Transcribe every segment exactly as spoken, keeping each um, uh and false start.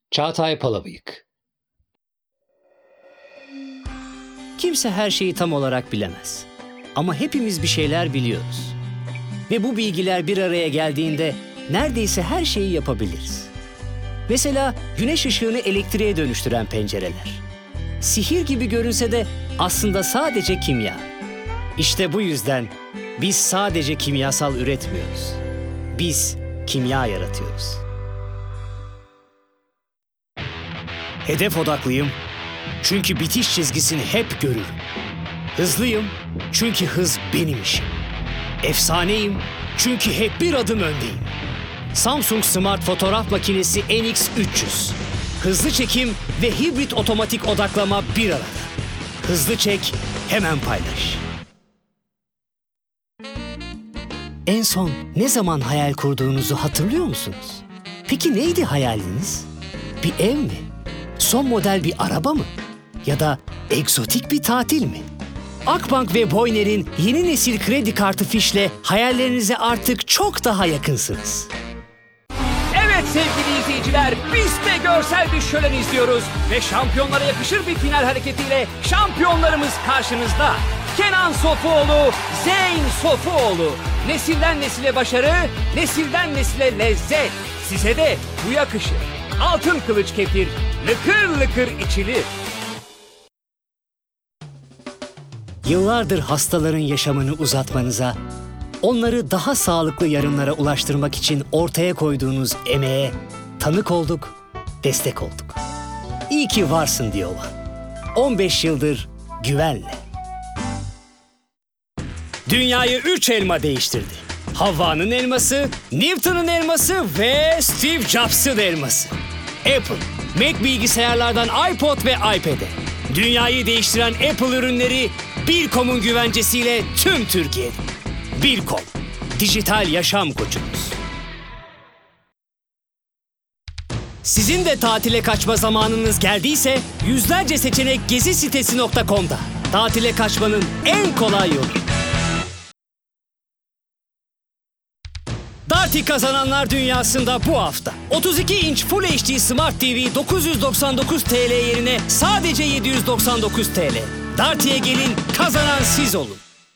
Çağatay Palabıyık. Kimse her şeyi tam olarak bilemez. Ama hepimiz bir şeyler biliyoruz. Ve bu bilgiler bir araya geldiğinde neredeyse her şeyi yapabiliriz. Mesela güneş ışığını elektriğe dönüştüren pencereler. Sihir gibi görünse de aslında sadece kimya. İşte bu yüzden biz sadece kimyasal üretmiyoruz. Biz kimya yaratıyoruz. Hedef odaklıyım çünkü bitiş çizgisini hep görürüm. Hızlıyım çünkü hız benim işim. Efsaneyim çünkü hep bir adım öndeyim. Samsung Smart Fotoğraf Makinesi N X üç yüz. Hızlı çekim ve hibrit otomatik odaklama bir arada. Hızlı çek, hemen paylaş. En son ne zaman hayal kurduğunuzu hatırlıyor musunuz? Peki neydi hayaliniz? Bir ev mi? Son model bir araba mı? Ya da egzotik bir tatil mi? Akbank ve Boyner'in yeni nesil kredi kartı Fiş'le hayallerinize artık çok daha yakınsınız. Evet sevgili izleyiciler, biz de görsel bir şölen izliyoruz ve şampiyonlara yakışır bir final hareketiyle şampiyonlarımız karşınızda. Kenan Sofuoğlu, Zeyn Sofuoğlu. Nesilden nesile başarı, nesilden nesile lezzet. Size de bu yakışır. Altın kılıç kefir, lıkır lıkır içilir. Yıllardır hastaların yaşamını uzatmanıza, onları daha sağlıklı yarınlara ulaştırmak için ortaya koyduğunuz emeğe tanık olduk, destek olduk. İyi ki varsın Diovan. on beş yıldır güvenle. Dünyayı üç elma değiştirdi. Havva'nın elması, Newton'un elması ve Steve Jobs'ın elması. Apple, Mac bilgisayarlardan iPod ve iPad'e. Dünyayı değiştiren Apple ürünleri bir nokta com'un güvencesiyle tüm Türkiye'de. bir nokta com, dijital yaşam koçunuz. Sizin de tatile kaçma zamanınız geldiyse yüzlerce seçenek gezi sitesi nokta com'da. Tatile kaçmanın en kolay yolu. Darty kazananlar dünyasında bu hafta otuz iki inç Full H D Smart T V dokuz yüz doksan dokuz TL yerine sadece yedi yüz doksan dokuz TL. Darty'ye gelin, kazanan siz olun.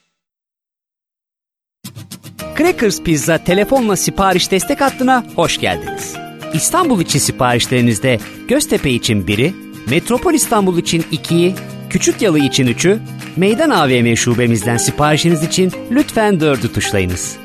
Crackers Pizza telefonla sipariş destek hattına hoş geldiniz. İstanbul içi siparişlerinizde Göztepe için biri, Metropol İstanbul için ikiyi, Küçükyalı için üçü, Meydan A V M şubemizden siparişiniz için lütfen dördü tuşlayınız.